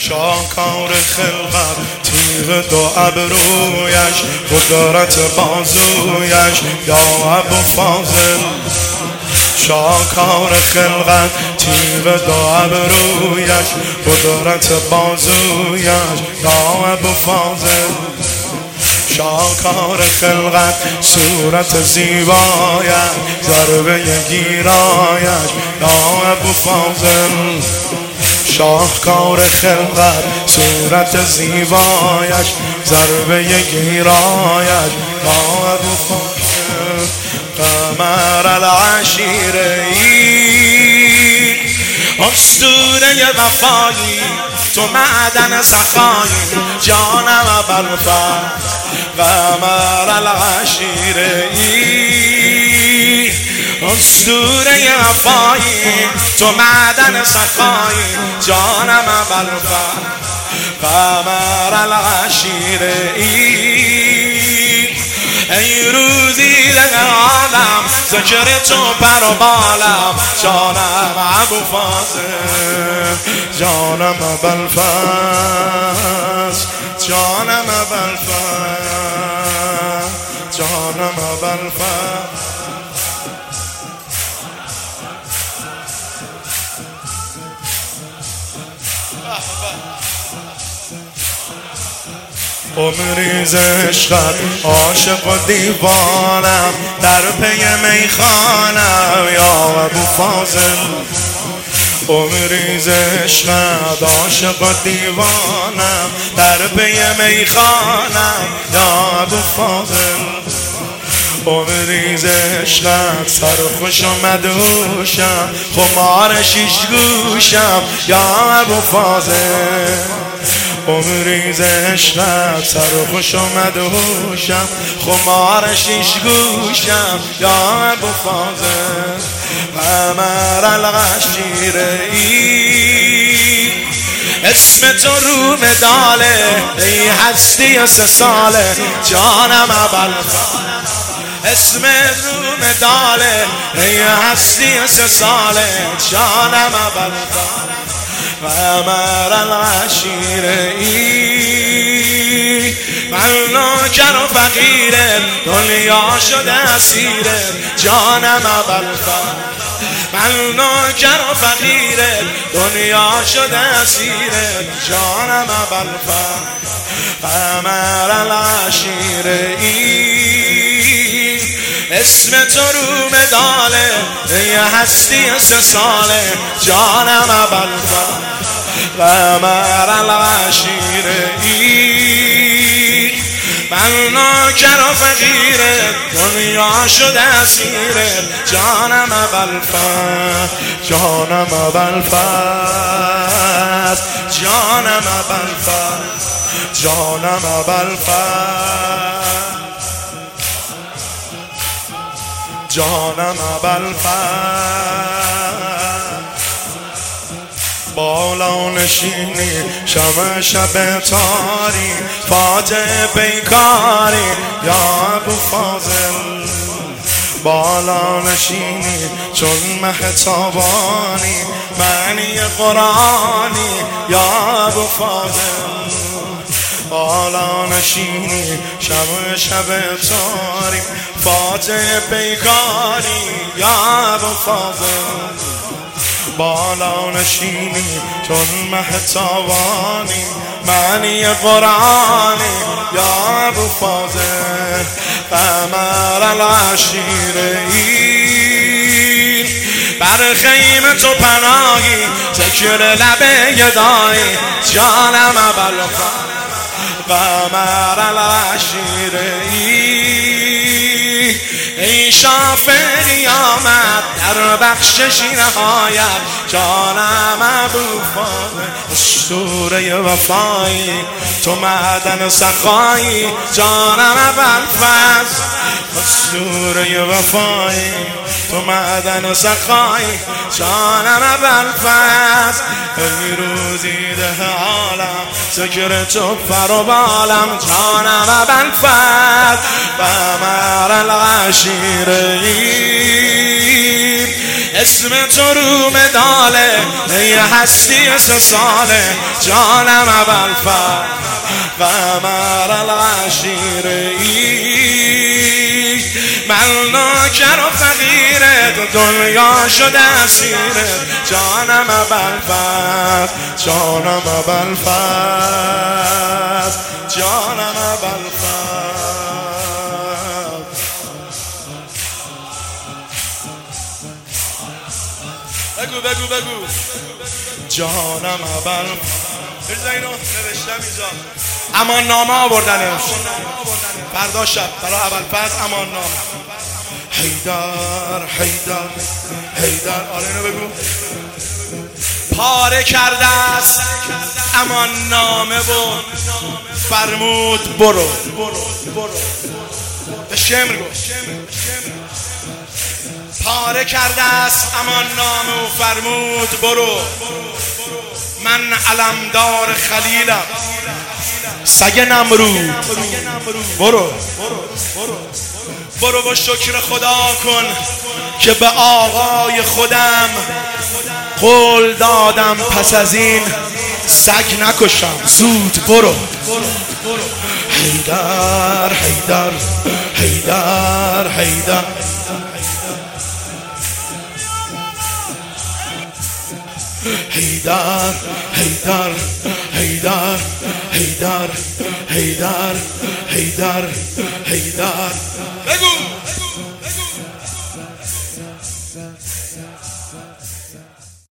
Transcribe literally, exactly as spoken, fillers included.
شاکار خلقت تیغ دو ابرویش قدرت بازویش یا ابو فاضل شاکار خلقت تیغ دو ابرویش قدرت بازویش یا ابو فاضل شاکار خلقت صورت زیبایش ضربه گیرایش یا ابو فاضل شاهکار خلقت صورت زیبایش ضربه گیرایش یا ابو فاضل قمر العشیره ای اسطوره وفایی تو معدن سخایی جانم ابوالفضل قمر العشیره ای اسطوره وفایی تو معدن سخایی جانم ابوالفضل قمر العشیره ای ای روزی ده عالم ذکر تو پر و بالم جانم ابو فاضل جانم ابوالفضل جانم ابوالفضل جانم ابوالفضل عمری ز عشقت عاشق و دیوانم در پی میخانم یا ابو فاضل عمری ز عشقت عاشق و دیوانم در پی میخانم یا ابو فاضل عمری ز عشقت سرخوش و مدهوشم خمار شیش گوشم یا ابو فاضل عمری ز عشقت سرخوش و مدهوشم خمار شیش گوشم یا ابو فاضل قمر العشیره ای اسم تو رو مداله ای هستی سه ساله جانم ابوالفضل اسم رو مداله ای هستی سه ساله جانم ابوالفضل قمر العشیره ای من نوکر و فقیر دنیا شده اسیر جانم ابوالفضل من نوکر و فقیر دنیا شده اسیر جانم ابوالفضل قمر العشیره ای اسم تو رو مداله ای هستی سه ساله جانم ابوالفضل قمر العشیره ای من نوکر و فقیر دنیا شده اسیر جانم ابوالفضل جانم ابوالفضل جانم ابوالفضل جانم ابوالفضل جانم ابوالفضل بالا نشینی شمع شب تاری فاتح پیکاری یا ابو فاضل بالا نشینی چون مه تابانی معنی قرآنی یا ابو فاضل بالا نشینی شب شب تاری فاتح پیکاری یا ابو فاضل بالا نشینی چون مه تابانی معنی قرآنی یا ابو فاضل قمر العشیره ای بر خیم تو پناهی ذکر لب گدایی جانم ابوالفضل قمر العشیره ای ای شافع قیامت در بخششی نهایت جانم ابوالفضل اسطوره وفایی تو معدن سخایی جانم ابوالفضل اسطوره وفایی تو معدن سخایی جانم ابوالفضل ای روزی ده عالم ذکر تو پر و بالم جانم ابوالفضل قمر العشیره ای اسم تو رو مداله ای هستی سه ساله جانم ابوالفضل قمر العشیره من ناکر و فقیرت دنیا شده اسیرت جانم ابوالفضل جانم ابوالفضل جانم ابوالفضل بگو بگو بگو جانم ابوالفضل بذار اینو نوشتم اینجا امان نامه آوردنش فردا شب برای ابوالفضل امان نامه حیدر حیدر حیدر آره اینو بگو پاره کرده است امان نامه و فرمود برو به شمر گفت پاره کرده است امان نامه و فرمود برو من علمدار خلیلم سگ نمرود برو برو و شکر خدا کن که به آقای خودم قول دادم پس از این سگ نکشم زود برو حیدر حیدر حیدر حیدر حیدر حیدر حیدر حیدر حیدر حیدر حیدر